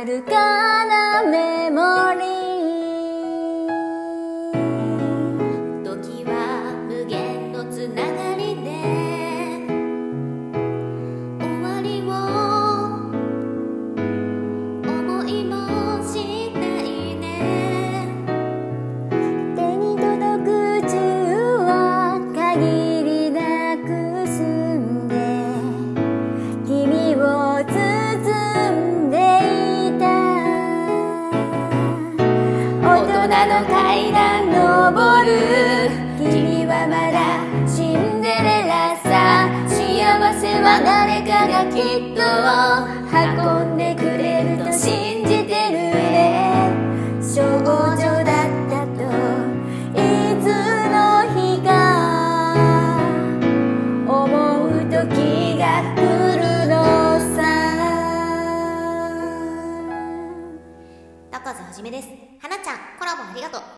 遥かなメモリー。 時は無限のつながりで終わりを思いもしないね。 手に届く中は限りなく澄んで君を包んでいた。大人の階段登る君はまだシンデレラさ。幸せは誰かがきっと運んでくれると信じてるね。少女だったといつの日か思う時が来るのさ。 高津はじめです。はなちゃんコラボありがとう。